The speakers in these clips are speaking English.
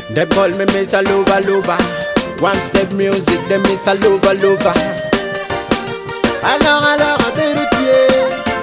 Them call me Mr. Lover Lover. One step music, them Mr. Lover Lover. Alors, t'es le pied.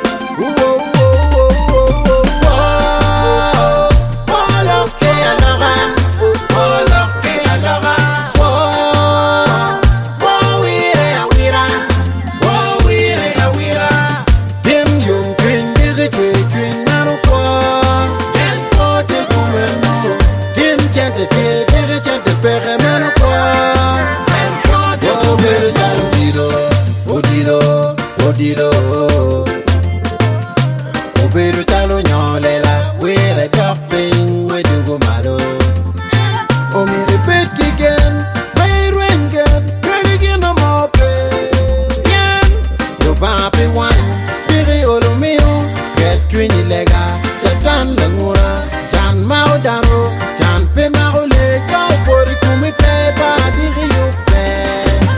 Obedo talo nyolela, we're a dumping, we do go malo. Oh, me repeat again, play ringen, get again no more pay. Yo papi wine, diri olo mio, get twinny lega, satan langura, jan mao dano, jan pe marole, go body kumi pepa, diri you pay.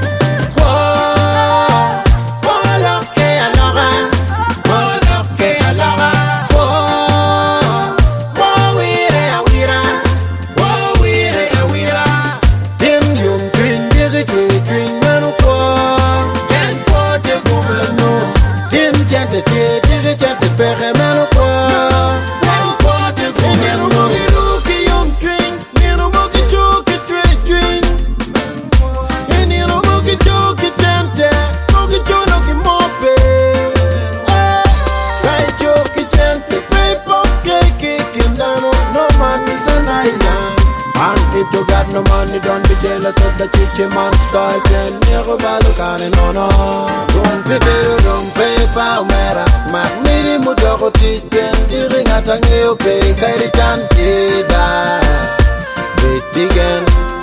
If you got no money, don't be jealous of the chichi man style. Then never value can no. Don't be better, don't pay pa umera. Mak miri mudoko titen, diring atangi upe kairi chantida. Bitigen.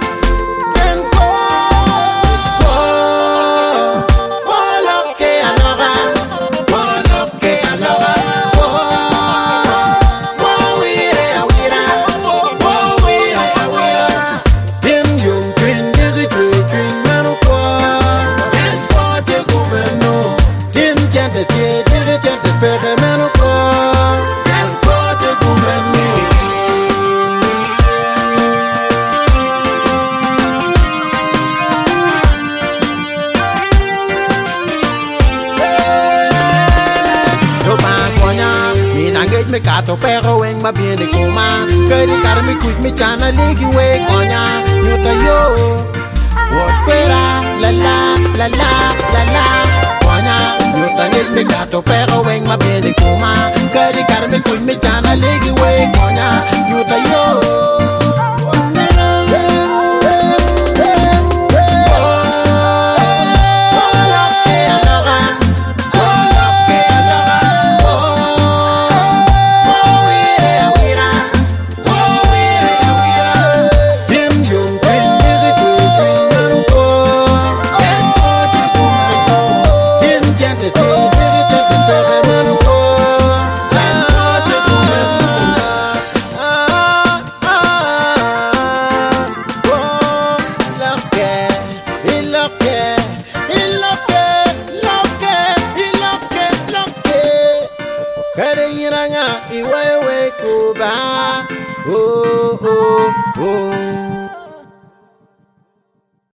Engage me kato pero weng mabini kuma Kadi kar mi kuj mi chana ligi we konya Nyuta yo Wot pera la la la la la la Konya Nyuta engage me kato pero weng mabini kuma Kadi kar mi kuj mi chana ligi we konya Nyuta yo Iwewe kuba, oh oh oh.